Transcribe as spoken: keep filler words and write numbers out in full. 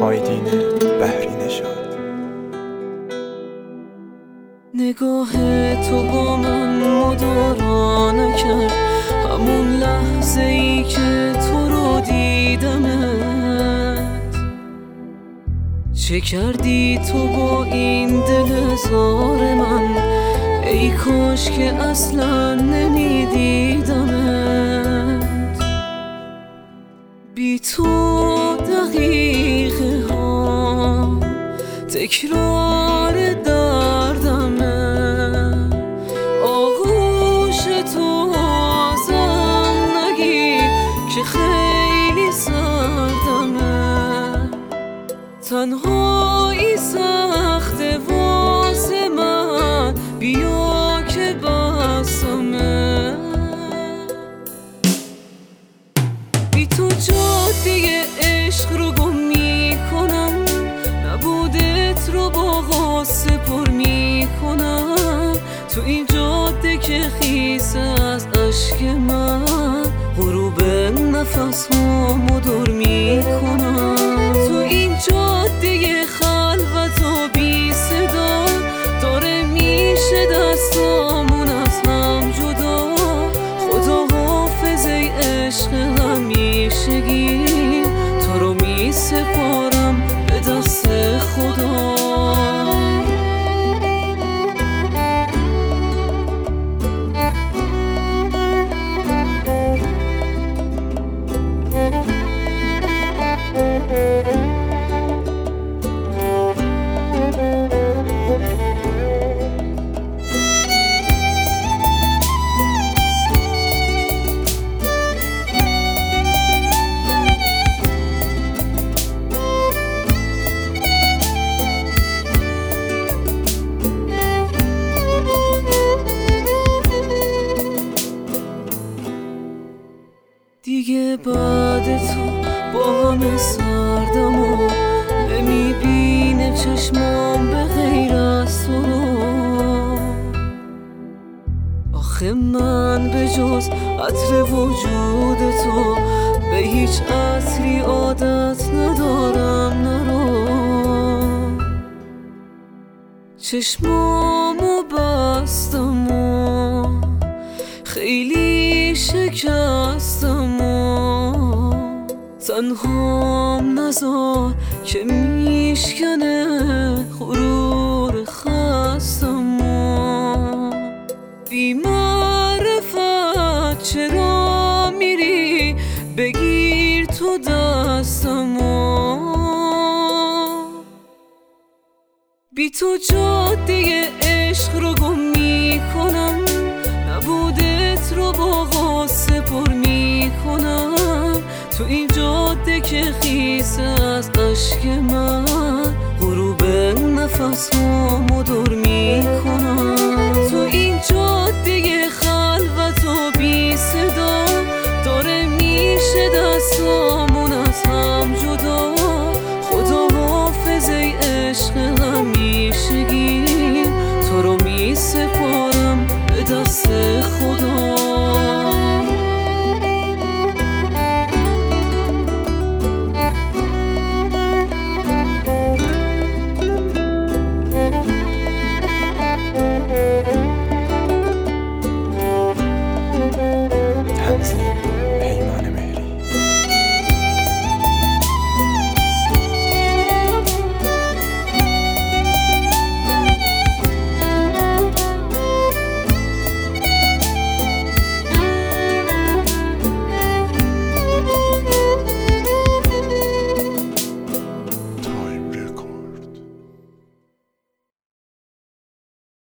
آیدین بحری نژاد. نگاه تو با من مدارا نکرد، همون لحظه ای که تو رو دیدمت. چه کردی تو با این دل زار من؟ ای کاش که اصلا نمیدیدمت. بی تو دقیقه ها تکرار دردمه، آغوش تو ازم نگیر که خیلی سردمه. تنهایی سخته واسه من، بیا که بسمه. بی تو جاده عشق رو گم میکنم، نبودت رو با غصه پر میکنم. تو این جاده که خیس از اشک من، غروب نفس هامو دور میکنم. تو این جاده خلوت و بی صدا، داره میشه دستامون از هم جدا. خدا حافظ ای عشق همیشگی، تو رو می سپارم به دست خدا. دیگه بعد تو با همه سردم و نمیبینه چشمام به غیر از تو رو. آخه من به جز عطر وجود تو به هیچ عطری عادت ندارم نرو. چشمامو بستم و خیلی شکستم و تنهام نزار که میشکنه غرور خستم و بی معرفت چرا میری بگیر تو دستم و بی تو جاده عشق رو گم میکنم، نبودت رو با غصه پر میکنم. تو این جاده که خیس از اشک من، غروب نفس هامو دور میکنم. تو این جاده